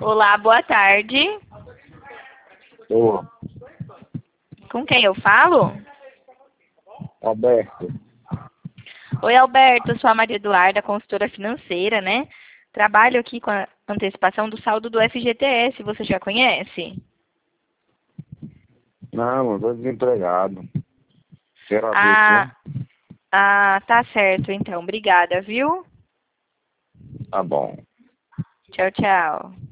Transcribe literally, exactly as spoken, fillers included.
Olá, boa tarde. Ô, Com quem eu falo? Alberto. Oi, Alberto, sou a Maria Eduarda, consultora financeira, né? Trabalho aqui com a antecipação do saldo do F G T S, você já conhece? Não, eu tô desempregado. Quero abrir Ah, aqui. ah, tá certo, então. Obrigada, viu? Tá bom. Tchau, tchau.